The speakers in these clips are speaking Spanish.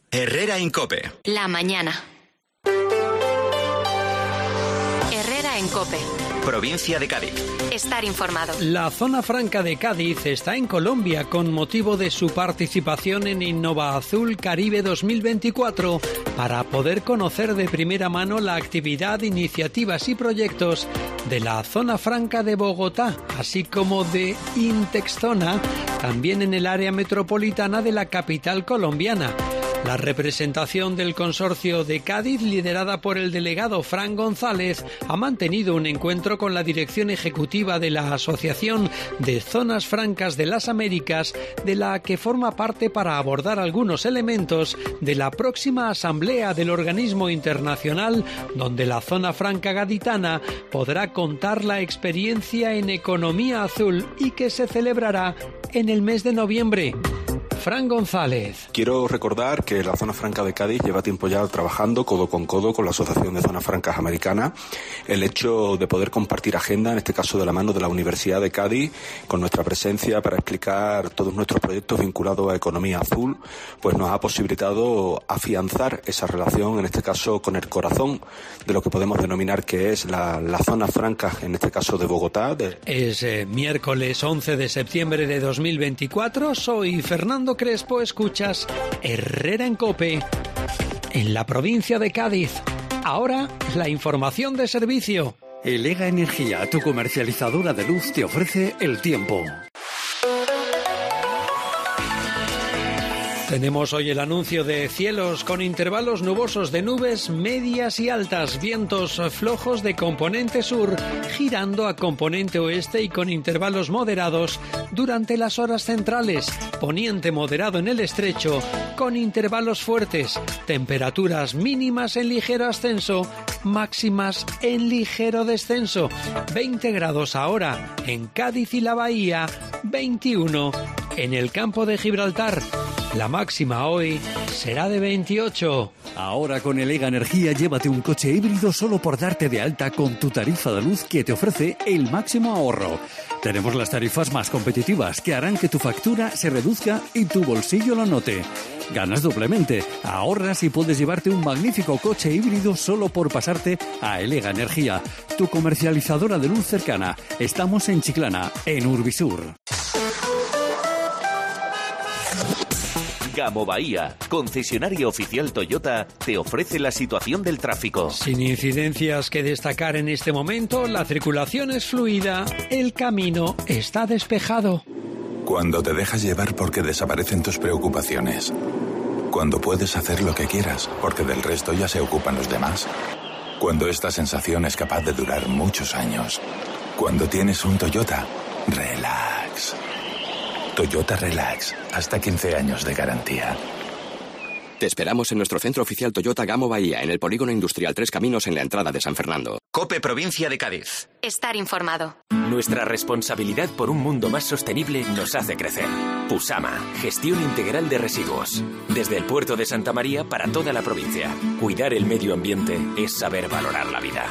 Herrera en COPE. La mañana. Herrera en COPE. Provincia de Cádiz. Estar informado. La zona franca de Cádiz está en Colombia con motivo de su participación en Innova Azul Caribe 2024 para poder conocer de primera mano la actividad, iniciativas y proyectos de la zona franca de Bogotá, así como de Intexzona, también en el área metropolitana de la capital colombiana. La representación del consorcio de Cádiz, liderada por el delegado Fran González, ha mantenido un encuentro con la dirección ejecutiva de la Asociación de Zonas Francas de las Américas, de la que forma parte para abordar algunos elementos de la próxima asamblea del organismo internacional, donde la zona franca gaditana podrá contar la experiencia en economía azul y que se celebrará en el mes de noviembre. Fran González. Quiero recordar que la Zona Franca de Cádiz lleva tiempo ya trabajando codo con la Asociación de Zonas Francas Americanas. El hecho de poder compartir agenda, en este caso de la mano de la Universidad de Cádiz, con nuestra presencia para explicar todos nuestros proyectos vinculados a economía azul, pues nos ha posibilitado afianzar esa relación, en este caso con el corazón de lo que podemos denominar que es la zona franca, en este caso de Bogotá. Es miércoles 11 de septiembre de 2024. Soy Fernando Crespo, escuchas Herrera en COPE, en la provincia de Cádiz. Ahora, la información de servicio. Elega Energía, tu comercializadora de luz, te ofrece el tiempo. Tenemos hoy el anuncio de cielos con intervalos nubosos de nubes medias y altas, vientos flojos de componente sur, girando a componente oeste y con intervalos moderados durante las horas centrales, poniente moderado en el estrecho, con intervalos fuertes, temperaturas mínimas en ligero ascenso, máximas en ligero descenso, 20 grados ahora en Cádiz y la Bahía, 21 en el campo de Gibraltar. La máxima hoy será de 28. Ahora con Elega Energía llévate un coche híbrido solo por darte de alta con tu tarifa de luz que te ofrece el máximo ahorro. Tenemos las tarifas más competitivas que harán que tu factura se reduzca y tu bolsillo lo note. Ganas doblemente, ahorras y puedes llevarte un magnífico coche híbrido solo por pasarte a Elega Energía, tu comercializadora de luz cercana. Estamos en Chiclana, en Urbisur. Gamo Bahía, concesionario oficial Toyota, te ofrece la situación del tráfico. Sin incidencias que destacar en este momento, la circulación es fluida, el camino está despejado. Cuando te dejas llevar porque desaparecen tus preocupaciones. Cuando puedes hacer lo que quieras porque del resto ya se ocupan los demás. Cuando esta sensación es capaz de durar muchos años. Cuando tienes un Toyota, relax. Toyota Relax, hasta 15 años de garantía. Te esperamos en nuestro centro oficial Toyota Gamo Bahía, en el Polígono Industrial Tres Caminos, en la entrada de San Fernando. COPE Provincia de Cádiz. Estar informado. Nuestra responsabilidad por un mundo más sostenible nos hace crecer. Pusama, gestión integral de residuos. Desde el puerto de Santa María para toda la provincia. Cuidar el medio ambiente es saber valorar la vida.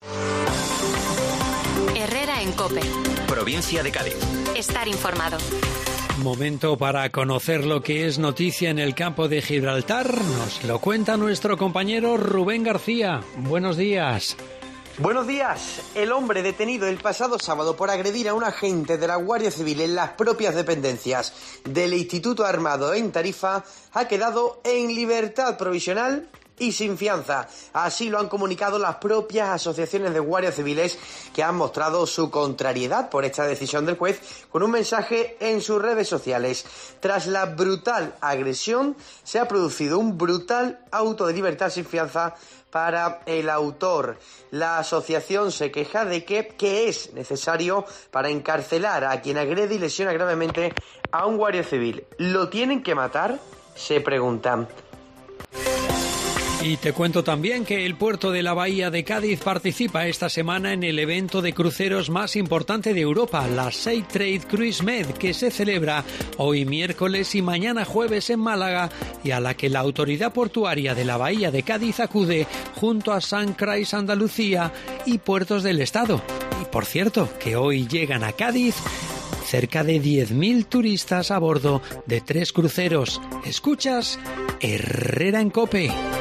Herrera en COPE. Provincia de Cádiz. Estar informado. Momento para conocer lo que es noticia en el campo de Gibraltar. Nos lo cuenta nuestro compañero Rubén García. Buenos días. Buenos días. El hombre detenido el pasado sábado por agredir a un agente de la Guardia Civil en las propias dependencias del Instituto Armado en Tarifa ha quedado en libertad provisional y sin fianza. Así lo han comunicado las propias asociaciones de guardias civiles, que han mostrado su contrariedad por esta decisión del juez con un mensaje en sus redes sociales. Tras la brutal agresión, se ha producido un brutal auto de libertad sin fianza para el autor. La asociación se queja de que es necesario para encarcelar a quien agrede y lesiona gravemente a un guardia civil. ¿Lo tienen que matar?, se preguntan. Y te cuento también que el puerto de la Bahía de Cádiz participa esta semana en el evento de cruceros más importante de Europa, la Sea Trade Cruise Med, que se celebra hoy miércoles y mañana jueves en Málaga, y a la que la autoridad portuaria de la Bahía de Cádiz acude junto a Sancrais Andalucía y puertos del estado. Y por cierto, que hoy llegan a Cádiz cerca de 10.000 turistas a bordo de 3 cruceros. ¿Escuchas? Herrera en COPE.